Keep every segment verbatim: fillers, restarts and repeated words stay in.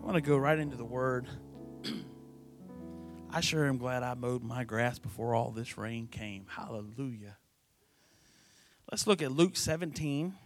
want to go right into the Word. I sure am glad I mowed my grass before all this rain came. Hallelujah. Let's look at Luke seventeen.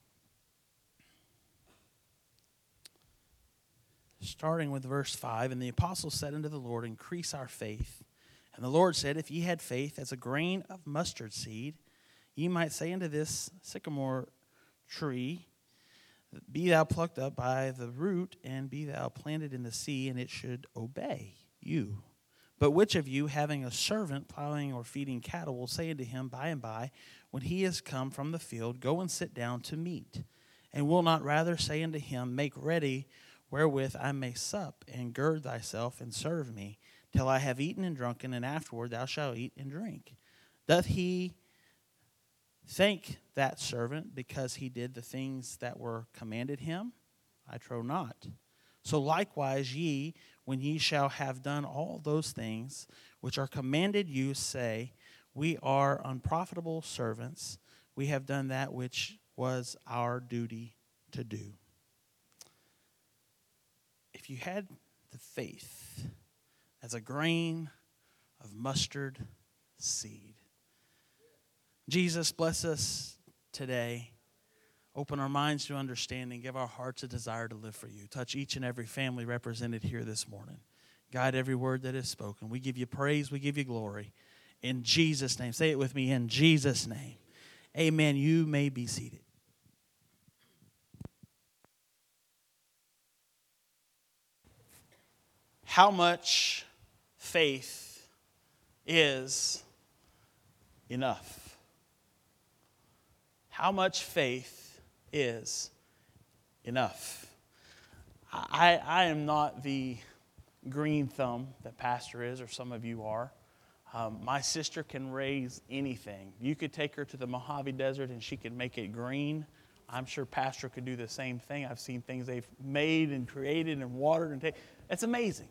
Starting with verse five. And the apostles said unto the Lord, increase our faith. And the Lord said, if ye had faith as a grain of mustard seed, ye might say unto this sycamore tree, be thou plucked up by the root, and be thou planted in the sea, and it should obey you. But which of you, having a servant plowing or feeding cattle, will say unto him by and by, when he is come from the field, go and sit down to meat? And will not rather say unto him, make ready wherewith I may sup, and gird thyself, and serve me, till I have eaten and drunken, and afterward thou shalt eat and drink? Doth he thank that servant because he did the things that were commanded him? I trow not. So likewise ye, when ye shall have done all those things which are commanded you, say, we are unprofitable servants. We have done that which was our duty to do. If you had the faith as a grain of mustard seed. Jesus, bless us today. Open our minds to understanding. Give our hearts a desire to live for you. Touch each and every family represented here this morning. Guide every word that is spoken. We give you praise. We give you glory. In Jesus' name. Say it with me. In Jesus' name. Amen. You may be seated. How much faith is enough? How much faith is enough? I, I am not the green thumb that Pastor is, or some of you are. Um, my sister can raise anything. You could take her to the Mojave Desert and she could make it green. I'm sure Pastor could do the same thing. I've seen things they've made and created and watered and taken. It's amazing.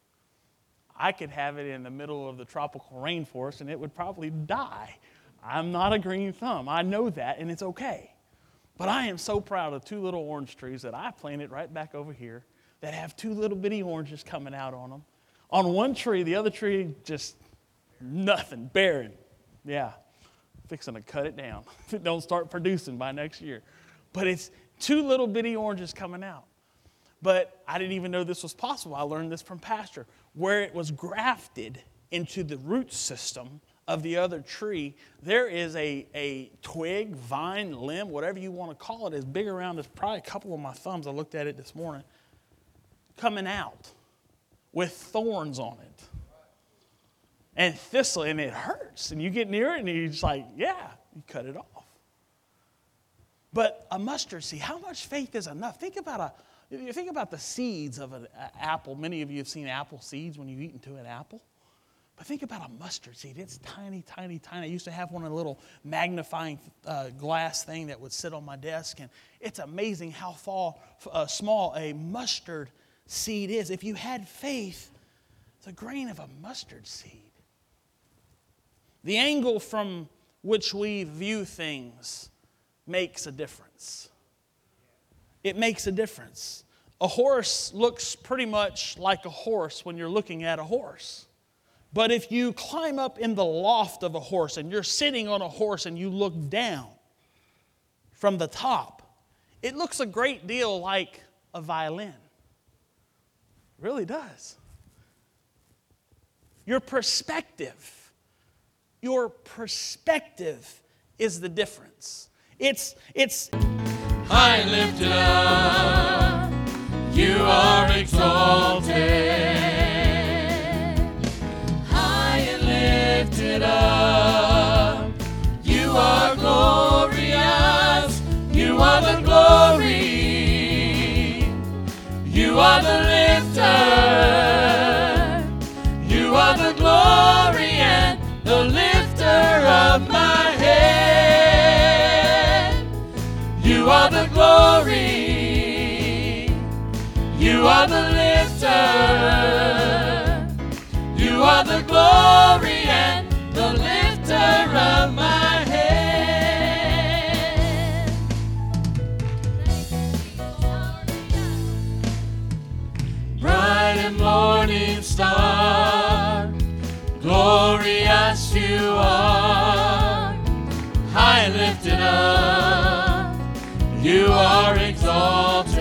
I could have it in the middle of the tropical rainforest and it would probably die. I'm not a green thumb. I know that, and it's okay. But I am so proud of two little orange trees that I planted right back over here that have two little bitty oranges coming out on them. On one tree, the other tree, just nothing, barren. Yeah, fixing to cut it down. If it don't start producing by next year. But it's two little bitty oranges coming out. But I didn't even know this was possible. I learned this from Pastor. Where it was grafted into the root system of the other tree, there is a, a twig, vine, limb, whatever you want to call it, as big around as probably a couple of my thumbs. I looked at it this morning. Coming out with thorns on it. And thistle, and it hurts. And you get near it and you're just like, yeah, you cut it off. But a mustard seed, how much faith is enough? Think about a You think about the seeds of an apple. Many of you have seen apple seeds when you eat into an apple. But think about a mustard seed. It's tiny, tiny, tiny. I used to have one in a little magnifying uh, glass thing that would sit on my desk. And it's amazing how far, uh, small a mustard seed is. If you had faith, it's a grain of a mustard seed. The angle from which we view things makes a difference. It makes a difference. A horse looks pretty much like a horse when you're looking at a horse. But if you climb up in the loft of a horse and you're sitting on a horse and you look down from the top, it looks a great deal like a violin. It really does. Your perspective, your perspective is the difference. It's, it's, high and lifted up, you are exalted. High and lifted up, you are glorious. You are the glory. You are the lifter. You are the glory and the lifter of my head. You are the glory. You are the lifter. You are the glory and the lifter of my head. and morning star, glorious you are, high and lifted up, you are exalted.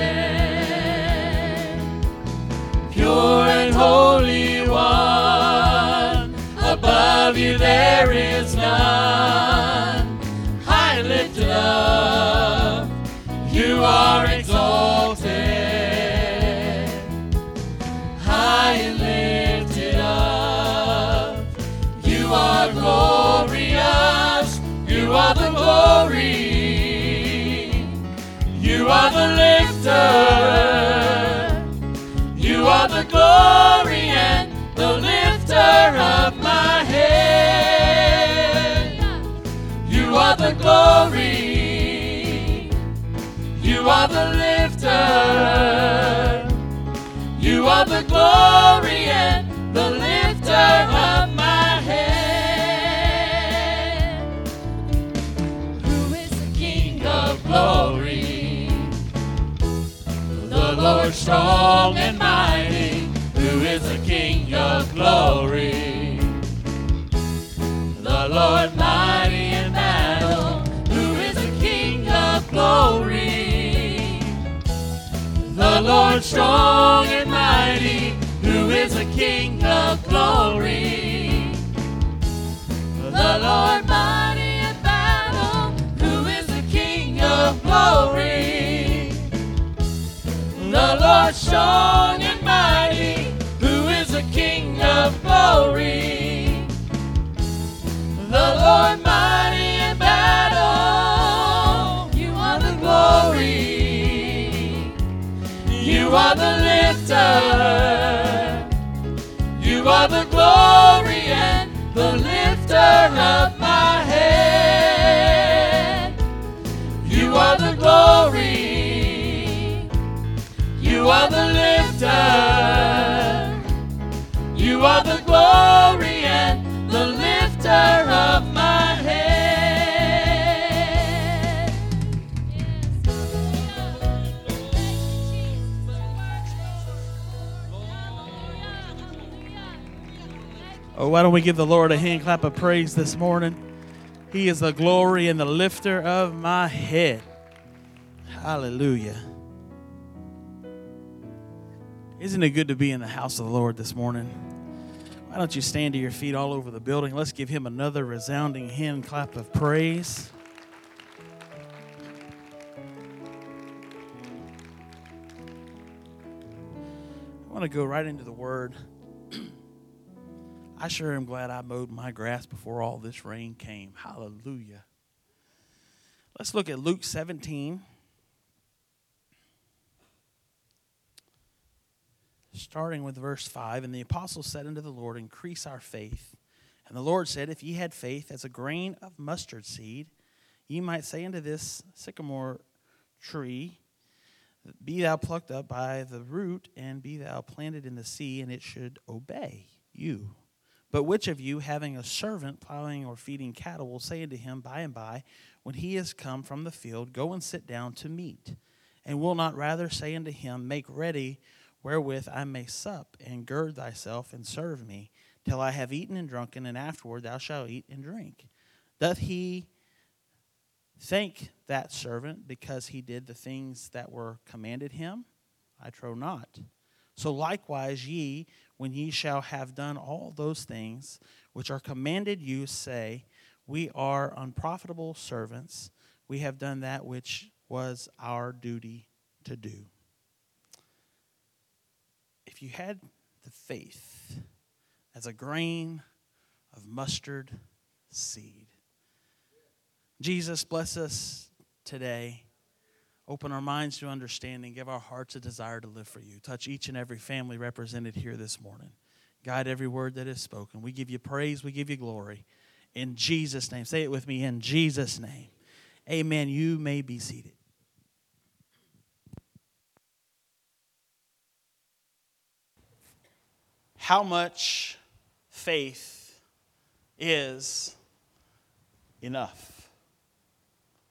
Pure and holy one, above you there is none, high and lifted up, you are exalted. High and lifted up, you are glorious, you are the glory, you are the lifter, you are the glory and the lifter of my head. You are the glory, you are the lifter, you are the glory and the lifter of my head. Who is the King of glory? The Lord strong and mighty. Who is the King of glory? The Lord mighty in battle. Who is the King of glory? The Lord strong and mighty. Who is the King of glory? The Lord mighty in battle. Who is the King of glory? The Lord strong and mighty. Who is the King of glory? The Lord mighty in battle. You are the glory. You are the lifter. You are the glory and the lifter of my head. You are the glory. You are the lifter. You are the glory and the lifter of my head. Oh, why don't we give the Lord a hand clap of praise this morning? He is the glory and the lifter of my head. Hallelujah. Isn't it good to be in the house of the Lord this morning? Why don't you stand to your feet all over the building? Let's give him another resounding hand clap of praise. I want to go right into the Word. I sure am glad I mowed my grass before all this rain came. Hallelujah. Let's look at Luke seventeen. Starting with verse five, and the apostles said unto the Lord, increase our faith. And the Lord said, if ye had faith as a grain of mustard seed, ye might say unto this sycamore tree, be thou plucked up by the root, and be thou planted in the sea, and it should obey you. But which of you, having a servant plowing or feeding cattle, will say unto him by and by, when he is come from the field, go and sit down to meat? And will not rather say unto him, make ready wherewith I may sup, and gird thyself, and serve me, till I have eaten and drunken, and afterward thou shalt eat and drink? Doth he thank that servant because he did the things that were commanded him? I trow not. So likewise ye, when ye shall have done all those things which are commanded you, say, we are unprofitable servants. We have done that which was our duty to do. If you had the faith as a grain of mustard seed. Jesus, bless us today. Open our minds to understanding. Give our hearts a desire to live for you. Touch each and every family represented here this morning. Guide every word that is spoken. We give you praise. We give you glory. In Jesus' name. Say it with me. In Jesus' name. Amen. You may be seated. How much faith is enough?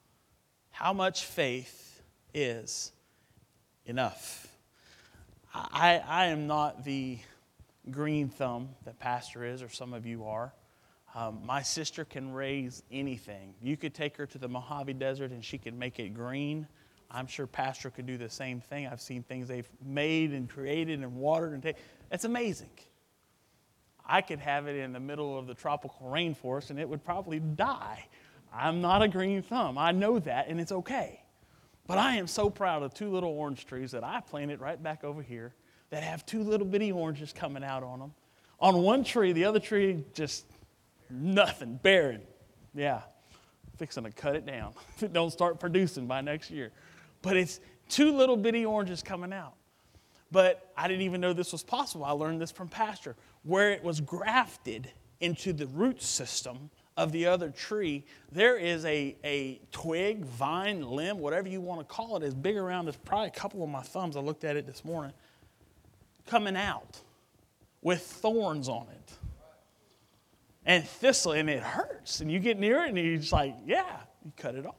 How much faith is enough? I, I, I am not the green thumb that Pastor is, or some of you are. Um, my sister can raise anything. You could take her to the Mojave Desert and she could make it green. I'm sure Pastor could do the same thing. I've seen things they've made and created and watered and taken. It's amazing. I could have it in the middle of the tropical rainforest and it would probably die. I'm not a green thumb. I know that, and it's okay. But I am so proud of two little orange trees that I planted right back over here that have two little bitty oranges coming out on them. On one tree, the other tree just nothing, barren. Yeah, fixing to cut it down. If it don't start producing by next year. But it's two little bitty oranges coming out. But I didn't even know this was possible. I learned this from Pastor. Where it was grafted into the root system of the other tree, there is a, a twig, vine, limb, whatever you want to call it, as big around as probably a couple of my thumbs. I looked at it this morning. Coming out with thorns on it. And thistle, and it hurts. And you get near it and you're just like, yeah, you cut it off.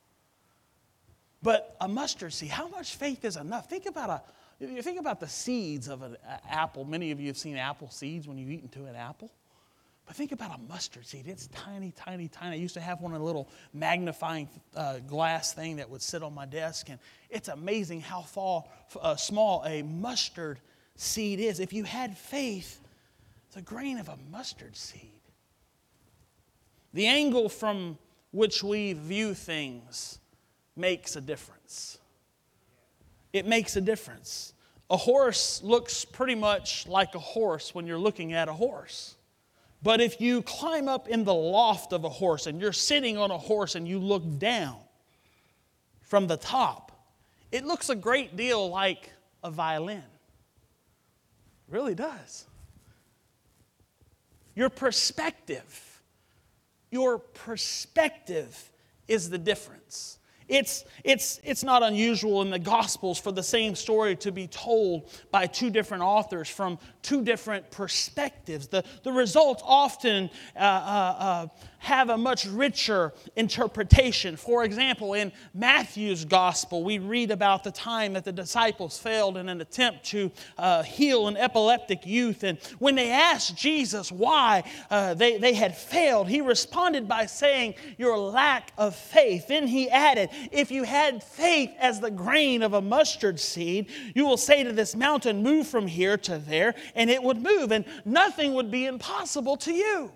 But a mustard seed, how much faith is enough? Think about a you think about the seeds of an apple. Many of you have seen apple seeds when you eat into an apple. But think about a mustard seed. It's tiny, tiny, tiny. I used to have one of a little magnifying uh, glass thing that would sit on my desk. And it's amazing how fall, uh, small a mustard seed is. If you had faith, it's a grain of a mustard seed. The angle from which we view things makes a difference. It makes a difference. A horse looks pretty much like a horse when you're looking at a horse. But if you climb up in the loft of a horse and you're sitting on a horse and you look down from the top, it looks a great deal like a violin. It really does. Your perspective, your perspective is the difference. It's, it's, it's not unusual in the Gospels for the same story to be told by two different authors from two different perspectives. The, the results often uh, uh, uh, have a much richer interpretation. For example, in Matthew's Gospel, we read about the time that the disciples failed in an attempt to uh, heal an epileptic youth. And when they asked Jesus why uh, they, they had failed, he responded by saying, "Your lack of faith." Then he added, "If you had faith as the grain of a mustard seed, you will say to this mountain, 'Move from here to there,' and it would move, and nothing would be impossible to you."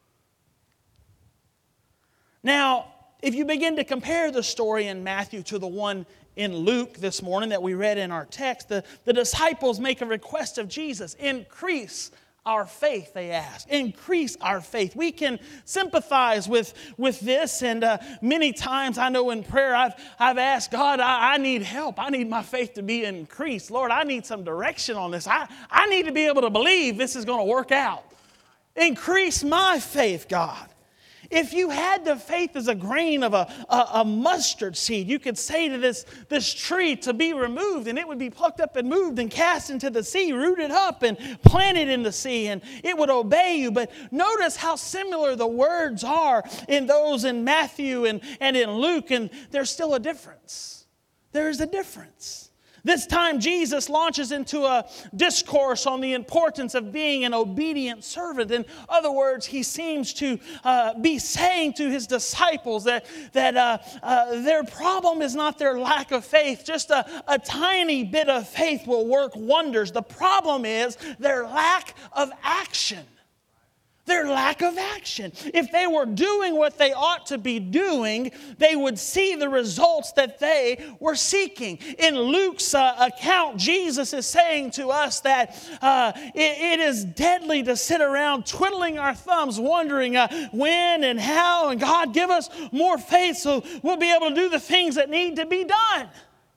Now, if you begin to compare the story in Matthew to the one in Luke this morning that we read in our text, the, the disciples make a request of Jesus. Increase our faith, they ask. Increase our faith. We can sympathize with, with this, and uh, many times I know in prayer I've, I've asked God, I, I need help. I need my faith to be increased. Lord, I need some direction on this. I, I need to be able to believe this is going to work out. Increase my faith, God. If you had the faith as a grain of a, a, a mustard seed, you could say to this, this tree to be removed, and it would be plucked up and moved and cast into the sea, rooted up and planted in the sea, and it would obey you. But notice how similar the words are in those in Matthew and, and in Luke, and there's still a difference. There is a difference. This time Jesus launches into a discourse on the importance of being an obedient servant. In other words, he seems to uh, be saying to his disciples that, that uh, uh, their problem is not their lack of faith. Just a, a tiny bit of faith will work wonders. The problem is their lack of action. Their lack of action. If they were doing what they ought to be doing, they would see the results that they were seeking. In Luke's uh, account, Jesus is saying to us that uh, it, it is deadly to sit around twiddling our thumbs, wondering uh, when and how, and God, give us more faith so we'll be able to do the things that need to be done.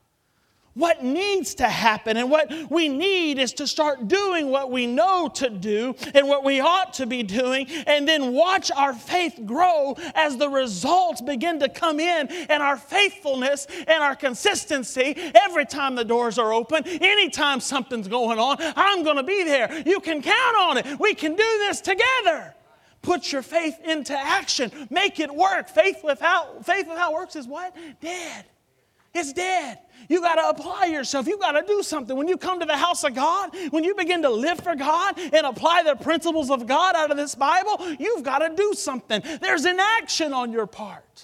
What needs to happen and what we need is to start doing what we know to do and what we ought to be doing, and then watch our faith grow as the results begin to come in, and our faithfulness and our consistency every time the doors are open, anytime something's going on, I'm going to be there. You can count on it. We can do this together. Put your faith into action. Make it work. Faith without, faith without works is what? Dead. It's dead. You got to apply yourself. You got to do something. When you come to the house of God, when you begin to live for God and apply the principles of God out of this Bible, you've got to do something. There's an action on your part.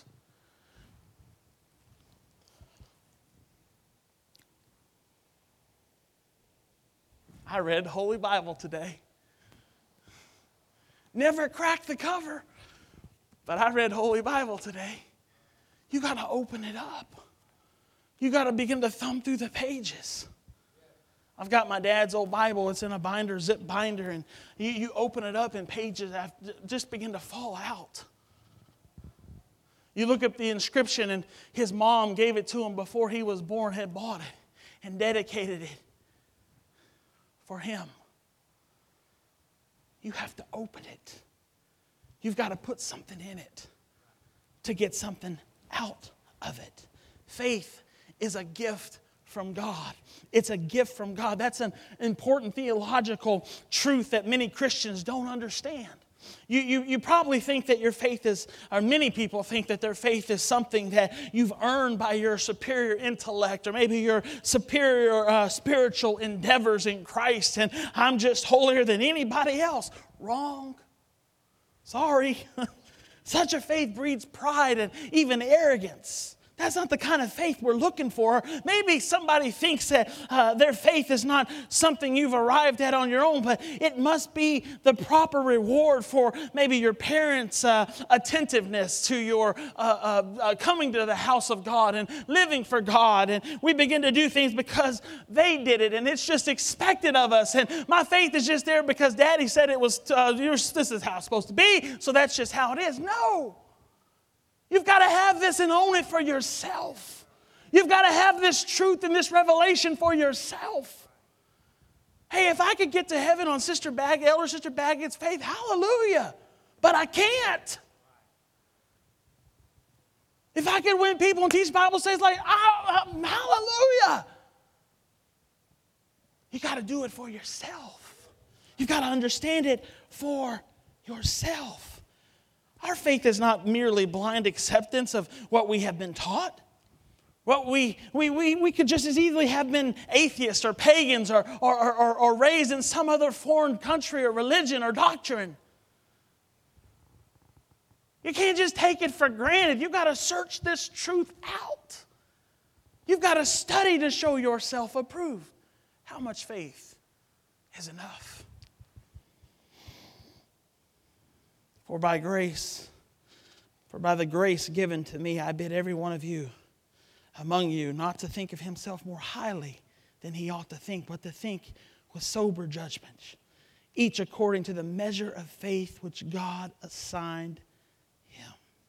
I read the Holy Bible today. Never cracked the cover, but I read Holy Bible today. You got to open it up. You got to begin to thumb through the pages. I've got my dad's old Bible. It's in a binder, zip binder, and you, you open it up and pages have just begin to fall out. You look at the inscription, and his mom gave it to him before he was born, had bought it and dedicated it for him. You have to open it. You've got to put something in it to get something out of it. Faith is a gift from God. It's a gift from God. That's an important theological truth that many Christians don't understand. You, you, you probably think that your faith is, or many people think that their faith is something that you've earned by your superior intellect or maybe your superior uh, spiritual endeavors in Christ, and I'm just holier than anybody else. Wrong. Sorry. Such a faith breeds pride and even arrogance. That's not the kind of faith we're looking for. Maybe somebody thinks that uh, their faith is not something you've arrived at on your own, but it must be the proper reward for maybe your parents' uh, attentiveness to your uh, uh, uh, coming to the house of God and living for God. And we begin to do things because they did it, and it's just expected of us. And my faith is just there because Daddy said it was, uh, this is how it's supposed to be, so that's just how it is. No. You've got to have this and own it for yourself. You've got to have this truth and this revelation for yourself. Hey, if I could get to heaven on Sister Baggett, Elder Sister Baggett's faith, hallelujah. But I can't. If I could win people and teach Bible studies like, oh, hallelujah. You got to do it for yourself. You've got to understand it for yourself. Our faith is not merely blind acceptance of what we have been taught. What we, we, we, we could just as easily have been atheists or pagans or, or, or, or raised in some other foreign country or religion or doctrine. You can't just take it for granted. You've got to search this truth out. You've got to study to show yourself approved. How much faith is enough? For by grace, for by the grace given to me, I bid every one of you among you not to think of himself more highly than he ought to think, but to think with sober judgment, each according to the measure of faith which God assigned him.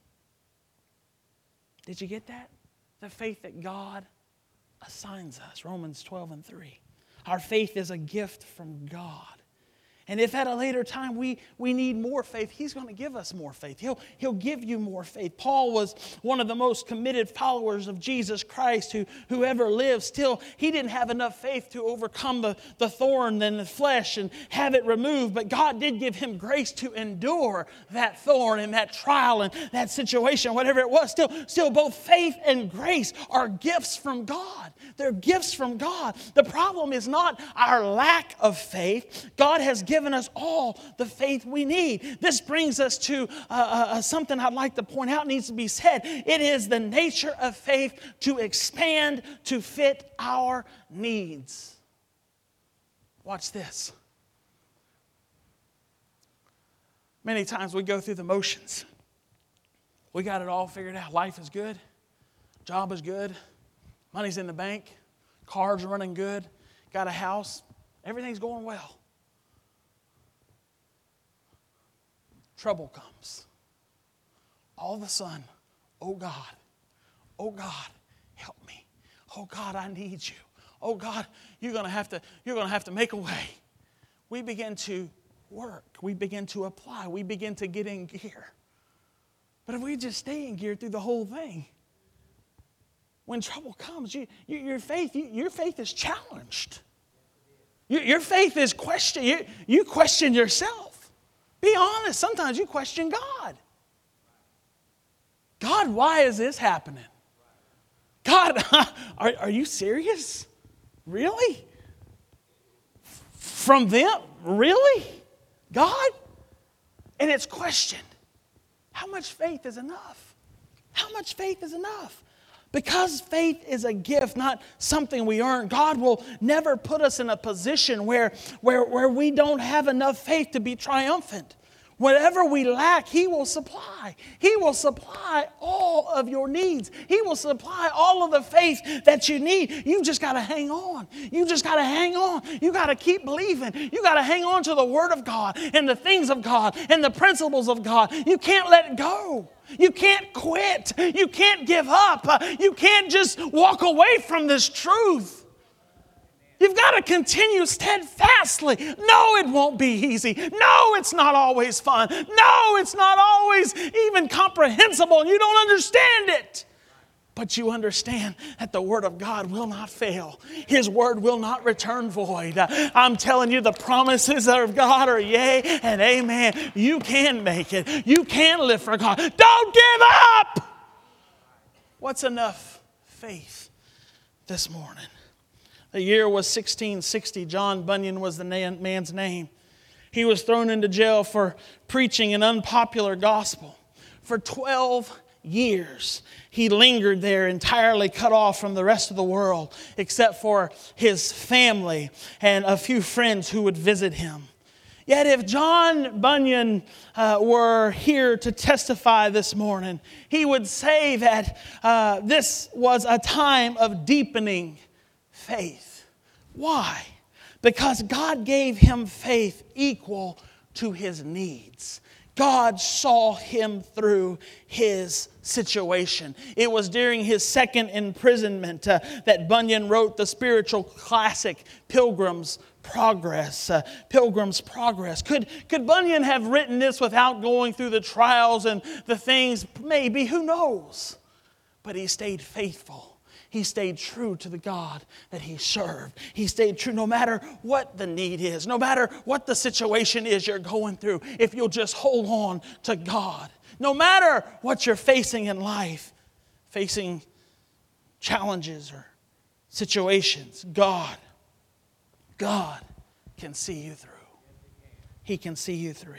Did you get that? The faith that God assigns us. Romans twelve and three. Our faith is a gift from God. And if at a later time we, we need more faith, He's going to give us more faith. He'll, he'll give you more faith. Paul was one of the most committed followers of Jesus Christ who, who ever lived. Still, he didn't have enough faith to overcome the, the thorn in the flesh and have it removed. But God did give him grace to endure that thorn and that trial and that situation, whatever it was. Still, still both faith and grace are gifts from God. They're gifts from God. The problem is not our lack of faith. God has given given us all the faith we need. This brings us to uh, uh, something I'd like to point out needs to be said. It is the nature of faith to expand to fit our needs. Watch this. Many times we go through the motions. We got it all figured out. Life is good. Job is good. Money's in the bank. Cars are running good. Got a house. Everything's going well. Trouble comes. All of a sudden, oh God, oh God, help me. Oh God, I need you. Oh God, you're gonna have to, you're gonna have to make a way. We begin to work. We begin to apply. We begin to get in gear. But if we just stay in gear through the whole thing, when trouble comes, you, you, your faith, you, your faith is challenged. Your, your faith is questioned. You, you question yourself. Be honest. Sometimes you question God. God, why is this happening? God, are, are you serious? Really? From them? Really? God? And it's questioned. How much faith is enough? How much faith is enough? Because faith is a gift, not something we earn. God will never put us in a position where, where, where we don't have enough faith to be triumphant. Whatever we lack, He will supply. He will supply all of your needs. He will supply all of the faith that you need. You just got to hang on. You just got to hang on. You got to keep believing. You got to hang on to the Word of God and the things of God and the principles of God. You can't let it go. You can't quit. You can't give up. You can't just walk away from this truth. You've got to continue steadfastly. No, it won't be easy. No, it's not always fun. No, it's not always even comprehensible. You don't understand it. But you understand that the Word of God will not fail. His Word will not return void. I'm telling you, the promises of God are yea and amen. You can make it. You can live for God. Don't give up! What's enough faith this morning? The year was sixteen sixty. John Bunyan was the man's name. He was thrown into jail for preaching an unpopular gospel. For twelve years, he lingered there entirely cut off from the rest of the world, except for his family and a few friends who would visit him. Yet if John Bunyan uh, were here to testify this morning, he would say that uh, this was a time of deepening faith. Why? Because God gave him faith equal to his needs. God saw him through his situation. It was during his second imprisonment uh, that Bunyan wrote the spiritual classic Pilgrim's Progress. Uh, Pilgrim's Progress. Could, could Bunyan have written this without going through the trials and the things? Maybe, who knows? But he stayed faithful. He stayed true to the God that he served. He stayed true no matter what the need is, no matter what the situation is you're going through. If you'll just hold on to God. No matter what you're facing in life, facing challenges or situations, God, God can see you through. He can see you through.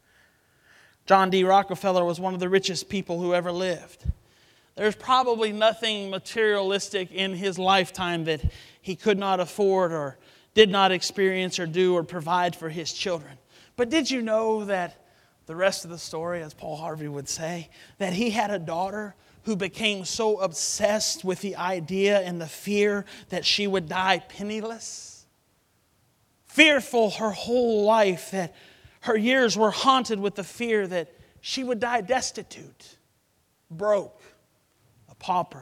John D. Rockefeller was one of the richest people who ever lived. There's probably nothing materialistic in his lifetime that he could not afford or did not experience or do or provide for his children. But did you know that the rest of the story, as Paul Harvey would say, that he had a daughter who became so obsessed with the idea and the fear that she would die penniless? Fearful her whole life, that her years were haunted with the fear that she would die destitute, broke, pauper.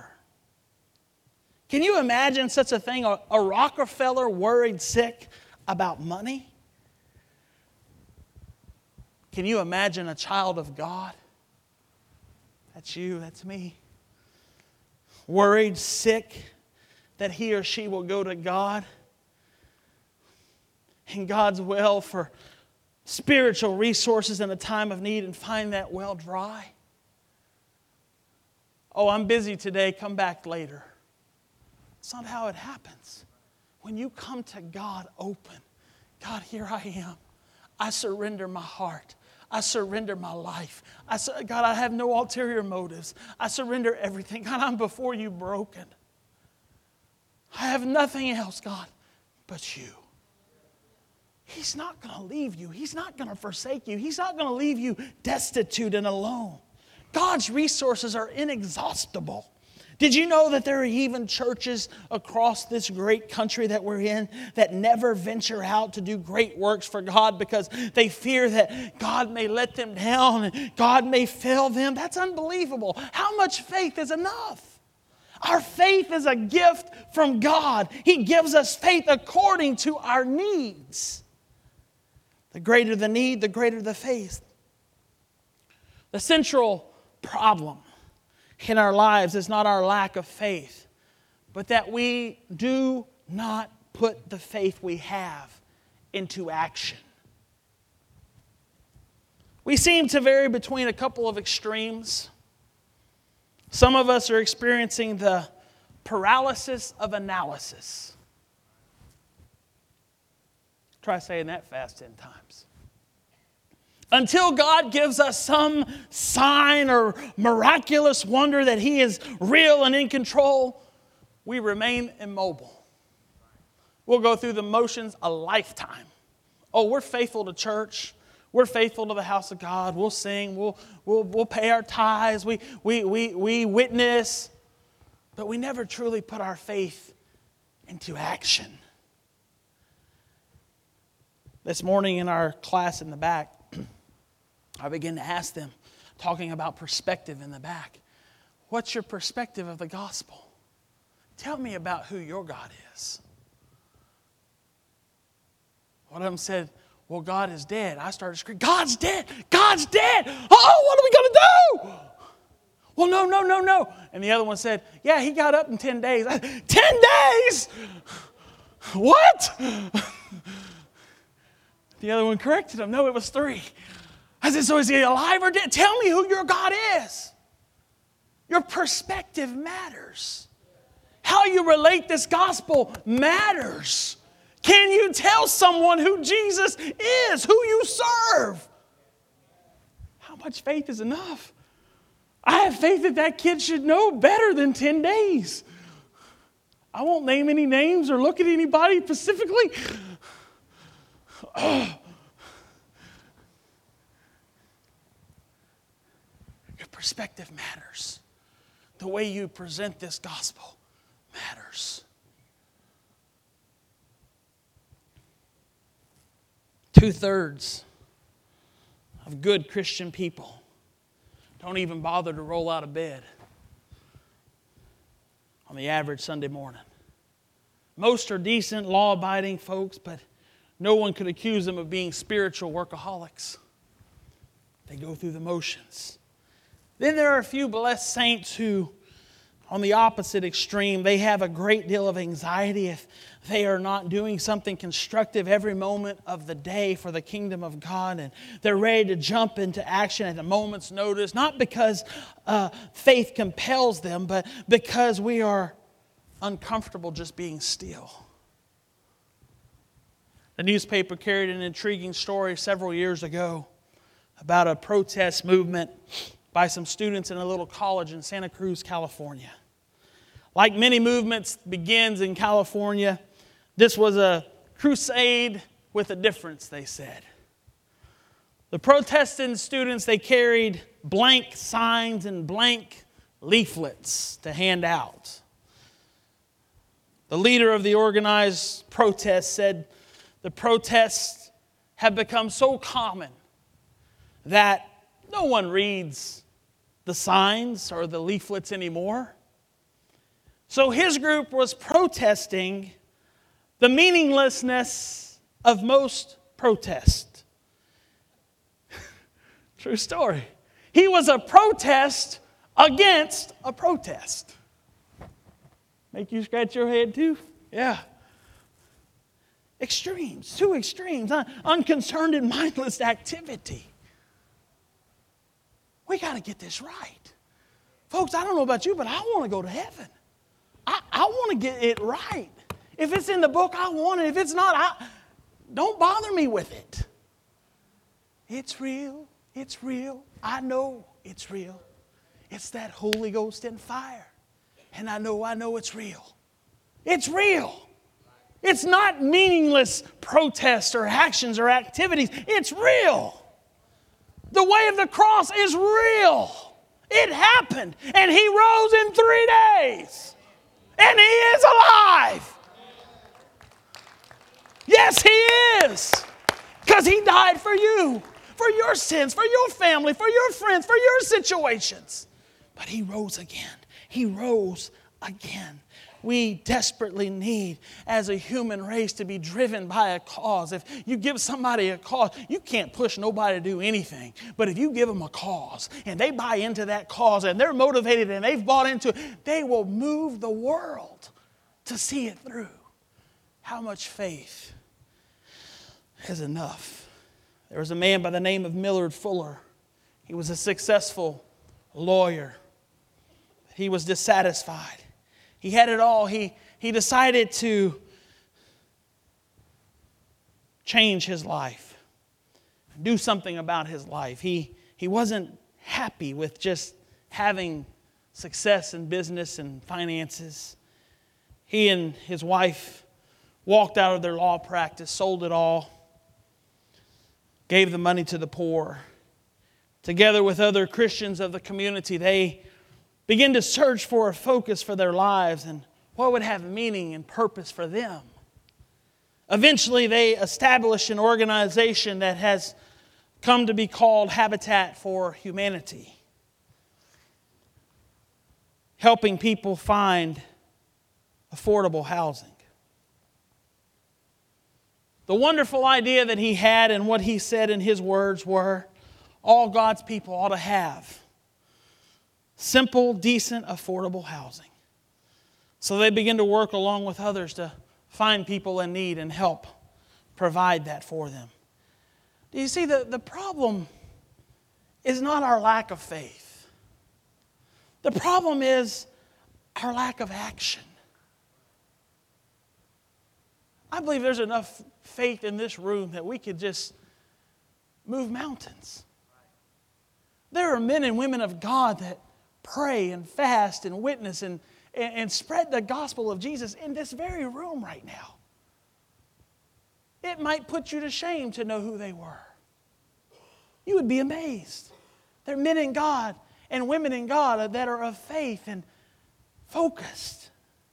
Can you imagine such a thing? A, a Rockefeller worried sick about money? Can you imagine a child of God? That's you, that's me. Worried, sick, that he or she will go to God in God's well for spiritual resources in a time of need and find that well dry. Oh, I'm busy today, come back later. It's not how it happens. When you come to God open, God, here I am. I surrender my heart. I surrender my life. I su- God, I have no ulterior motives. I surrender everything. God, I'm before you broken. I have nothing else, God, but you. He's not going to leave you. He's not going to forsake you. He's not going to leave you destitute and alone. God's resources are inexhaustible. Did you know that there are even churches across this great country that we're in that never venture out to do great works for God because they fear that God may let them down and God may fail them? That's unbelievable. How much faith is enough? Our faith is a gift from God. He gives us faith according to our needs. The greater the need, the greater the faith. The central problem in our lives is not our lack of faith, but that we do not put the faith we have into action. We seem to vary between a couple of extremes. Some of us are experiencing the paralysis of analysis. Try saying that fast ten times. Until God gives us some sign or miraculous wonder that He is real and in control, we remain immobile. We'll go through the motions a lifetime. Oh, we're faithful to church. We're faithful to the house of God. We'll sing. We'll, we'll, we'll pay our tithes. We, we, we, we witness. But we never truly put our faith into action. This morning in our class in the back, I began to ask them, talking about perspective in the back, what's your perspective of the gospel? Tell me about who your God is. One of them said, well, God is dead. I started screaming, God's dead! God's dead! Oh, what are we going to do? Well, no, no, no, no. And the other one said, yeah, He got up in ten days. I, ten days? What? The other one corrected him. No, it was three. I said, so is He alive or dead? Tell me who your God is. Your perspective matters. How you relate this gospel matters. Can you tell someone who Jesus is, who you serve? How much faith is enough? I have faith that that kid should know better than ten days. I won't name any names or look at anybody specifically. Oh. Your perspective matters. The way you present this gospel matters. Two-thirds of good Christian people don't even bother to roll out of bed on the average Sunday morning. Most are decent, law-abiding folks, but no one could accuse them of being spiritual workaholics. They go through the motions. Then there are a few blessed saints who, on the opposite extreme, they have a great deal of anxiety if they are not doing something constructive every moment of the day for the kingdom of God. And they're ready to jump into action at a moment's notice, not because uh, faith compels them, but because we are uncomfortable just being still. The newspaper carried an intriguing story several years ago about a protest movement by some students in a little college in Santa Cruz, California. Like many movements begins in California, this was a crusade with a difference, they said. The protesting students, they carried blank signs and blank leaflets to hand out. The leader of the organized protest said the protests have become so common that no one reads the signs or the leaflets anymore. So his group was protesting the meaninglessness of most protest. True story. He was a protest against a protest. Make you scratch your head too? Yeah. Extremes, two extremes, un- unconcerned and mindless activity. We got to get this right. Folks, I don't know about you, but I want to go to heaven. I, I want to get it right. If it's in the book, I want it. If it's not, I, don't bother me with it. It's real. It's real. I know it's real. It's that Holy Ghost and fire. And I know, I know it's real. It's real. It's not meaningless protests or actions or activities. It's real. The way of the cross is real. It happened. And He rose in three days. And He is alive. Yes, He is. Because He died for you, for your sins, for your family, for your friends, for your situations. But He rose again. He rose again. We desperately need, as a human race, to be driven by a cause. If you give somebody a cause, you can't push nobody to do anything. But if you give them a cause, and they buy into that cause, and they're motivated, and they've bought into it, they will move the world to see it through. How much faith is enough? There was a man by the name of Millard Fuller. He was a successful lawyer. He was dissatisfied. He had it all. He, he decided to change his life, do something about his life. He, he wasn't happy with just having success in business and finances. He and his wife walked out of their law practice, sold it all, gave the money to the poor. Together with other Christians of the community, they began to search for a focus for their lives and what would have meaning and purpose for them. Eventually, they established an organization that has come to be called Habitat for Humanity, helping people find affordable housing. The wonderful idea that he had and what he said in his words were, all God's people ought to have simple, decent, affordable housing. So they begin to work along with others to find people in need and help provide that for them. Do you see, the, the problem is not our lack of faith. The problem is our lack of action. I believe there's enough faith in this room that we could just move mountains. There are men and women of God that pray and fast and witness and, and, and spread the gospel of Jesus in this very room right now. It might put you to shame to know who they were. You would be amazed. They're men in God and women in God that are of faith and focused.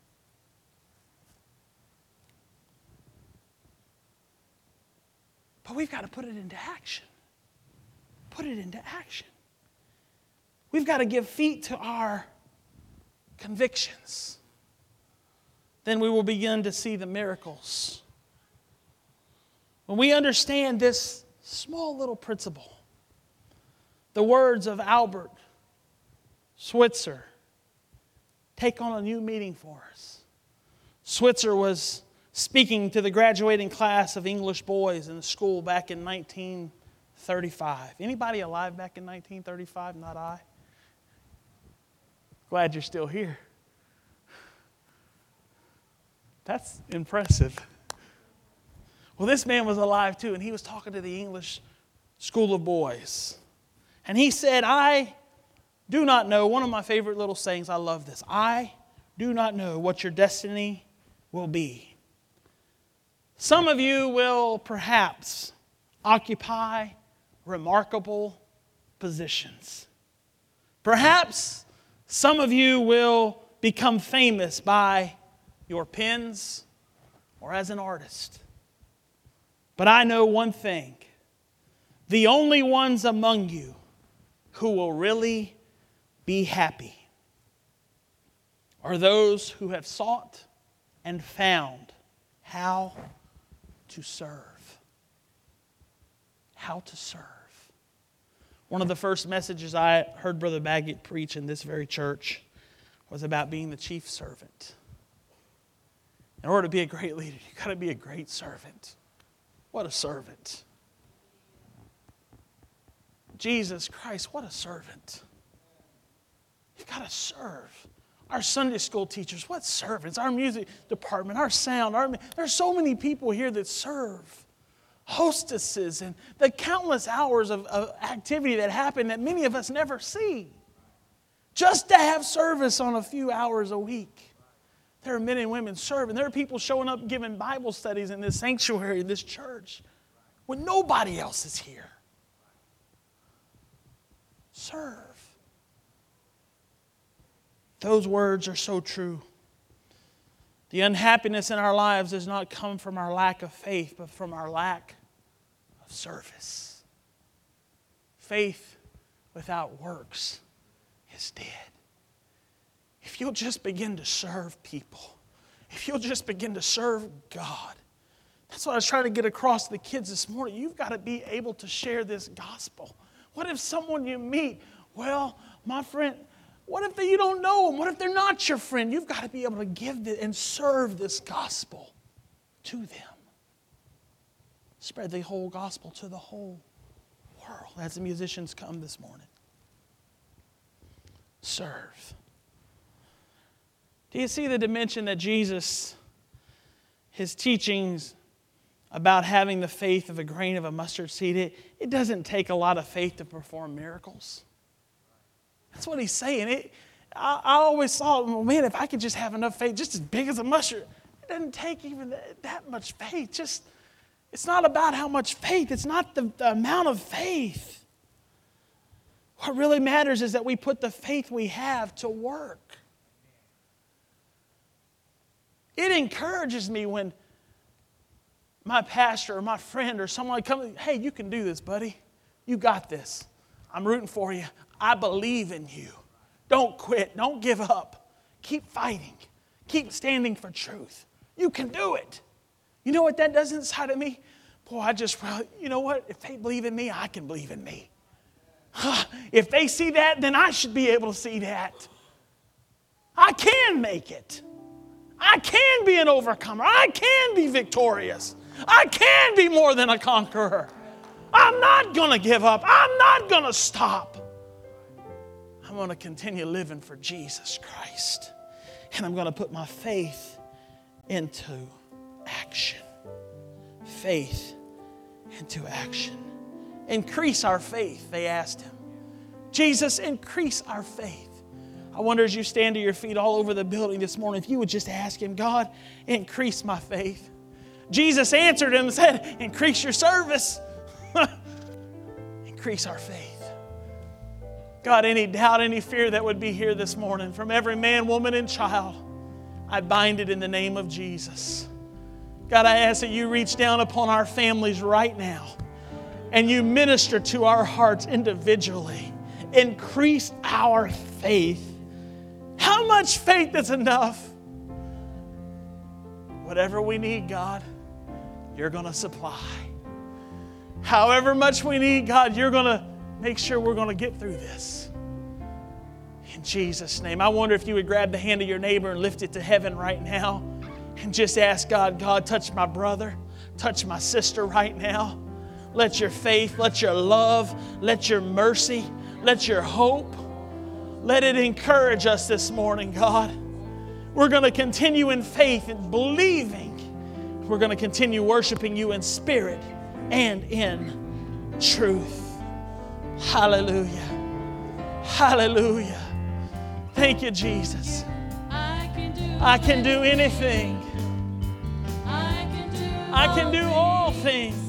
But we've got to put it into action. Put it into action. We've got to give feet to our convictions. Then we will begin to see the miracles. When we understand this small little principle, the words of Albert Schweitzer take on a new meaning for us. Schweitzer was speaking to the graduating class of English boys in the school back in nineteen thirty-five. Anybody alive back in nineteen thirty-five? Not I. Glad you're still here. That's impressive. Well, this man was alive too, and he was talking to the English school of boys. And he said, I do not know, one of my favorite little sayings, I love this. I do not know what your destiny will be. Some of you will perhaps occupy remarkable positions. Perhaps some of you will become famous by your pens or as an artist. But I know one thing. The only ones among you who will really be happy are those who have sought and found how to serve. How to serve. One of the first messages I heard Brother Baggett preach in this very church was about being the chief servant. In order to be a great leader, you've got to be a great servant. What a servant. Jesus Christ, what a servant. You've got to serve. Our Sunday school teachers, what servants. Our music department, our sound. Our, there's so many people here that serve. Hostesses and the countless hours of, of activity that happen that many of us never see. Just to have service on a few hours a week. There are men and women serving. There are people showing up giving Bible studies in this sanctuary, in this church, when nobody else is here. Serve. Those words are so true. The unhappiness in our lives does not come from our lack of faith, but from our lack of service. Faith without works is dead. If you'll just begin to serve people, if you'll just begin to serve God, that's what I was trying to get across to the kids this morning. You've got to be able to share this gospel. What if someone you meet, well, my friend, what if they, you don't know them? What if they're not your friend? You've got to be able to give the, and serve this gospel to them. Spread the whole gospel to the whole world as the musicians come this morning. Serve. Do you see the dimension that Jesus, his teachings about having the faith of a grain of a mustard seed, it, it doesn't take a lot of faith to perform miracles. That's what he's saying. It, I, I always thought, well, man, if I could just have enough faith, just as big as a mustard, it doesn't take even that, that much faith. Just, it's not about how much faith. It's not the, the amount of faith. What really matters is that we put the faith we have to work. It encourages me when my pastor or my friend or someone comes, hey, you can do this, buddy. You got this. I'm rooting for you. I believe in you. Don't quit. Don't give up. Keep fighting. Keep standing for truth. You can do it. You know what that does inside of me? Boy, I just, you know what? If they believe in me, I can believe in me. If they see that, then I should be able to see that. I can make it. I can be an overcomer. I can be victorious. I can be more than a conqueror. I'm not going to give up. I'm not going to stop. I'm going to continue living for Jesus Christ. And I'm going to put my faith into action. Faith into action. Increase our faith, they asked him. Jesus, increase our faith. I wonder as you stand to your feet all over the building this morning, if you would just ask him, God, increase my faith. Jesus answered him and said, increase your service. Increase our faith. God, any doubt, any fear that would be here this morning from every man, woman, and child, I bind it in the name of Jesus. God, I ask that you reach down upon our families right now and you minister to our hearts individually. Increase our faith. How much faith is enough? Whatever we need, God, you're going to supply. However much we need, God, you're going to make sure we're going to get through this. In Jesus' name. I wonder if you would grab the hand of your neighbor and lift it to heaven right now and just ask God, God, touch my brother, touch my sister right now. Let your faith, let your love, let your mercy, let your hope, let it encourage us this morning, God. We're going to continue in faith and believing. We're going to continue worshiping you in spirit and in truth. Hallelujah. Hallelujah. Thank you, Jesus. I can do, I can do anything. I can do, I can do all things